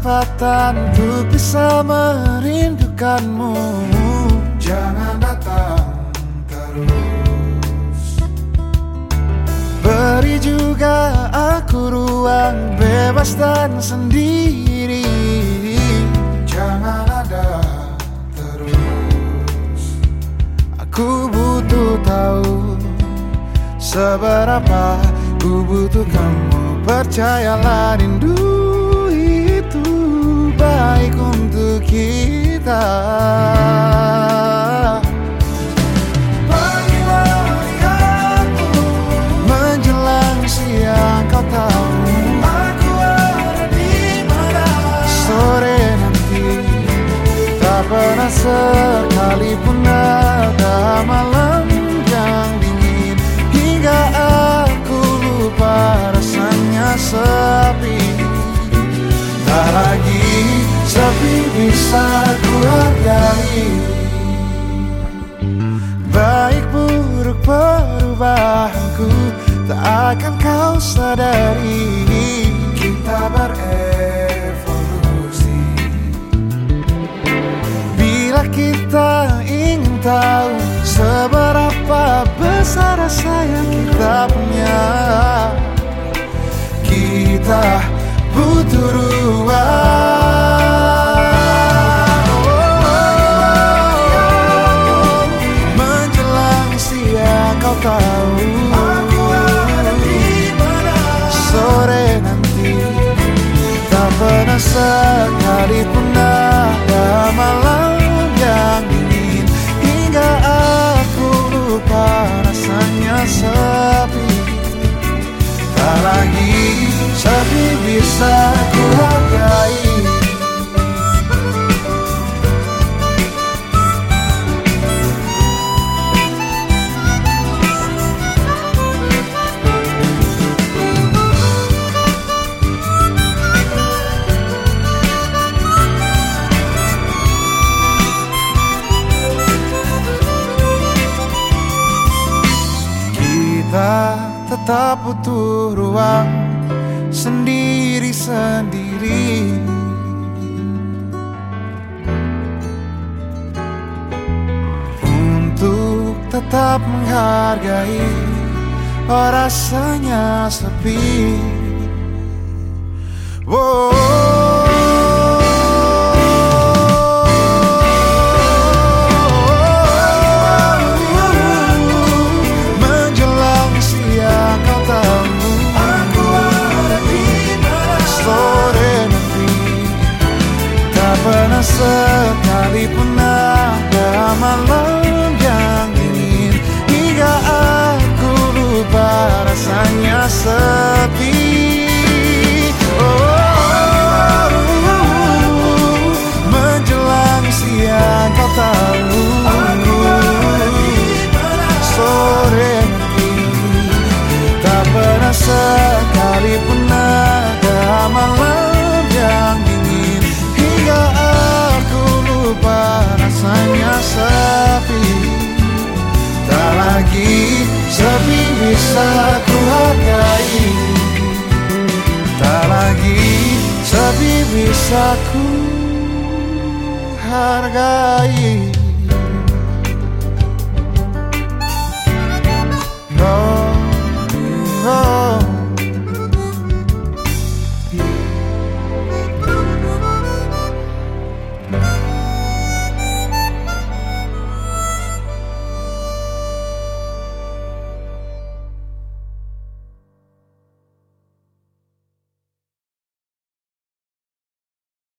kesempatan untuk bisa merindukanmu. Jangan datang terus. Beri juga aku ruang bebas dan sendiri. Jangan ada terus. Aku butuh tahu seberapa ku butuh kamu. Percayalah, rindu itu baik untuk kita. Pagi-pagi aku menjelang siang, kau tahu aku ada di mana. Sore nanti tak pernah sekalipun ada malam yang dingin hingga aku lupa rasanya sepi. Tak lagi sepi bisa ku hargai. Baik buruk perubahanku tak akan kau sadari. Kita berevolusi. Bila kita ingin tahu seberapa besar rasa yang kita punya, kita butuh ruang. Menjelang siang, kau tahu aku ada di mana. Sore nanti tak pernah sekalipun ada malam yang dingin hingga aku lupa rasanya sepi. Tak lagi sepi bisa ku hargai. Kita tetap butuh ruang sendiri-sendiri untuk tetap menghargai rasanya sepi. Menjelang siang, kau tahu aku ada di mana. Sore nanti tak pernah sekalipun ada malam yang dingin hingga aku lupa rasanya sepi. Menjelang siang, kau tahu aku ada di mana. Sore nanti tak pernah sekalipun ada malam yang dingin hingga aku lupa rasanya sepi. Tak lagi sepi bisa ku hargai. Tak lagi sepi bisa ku hargai.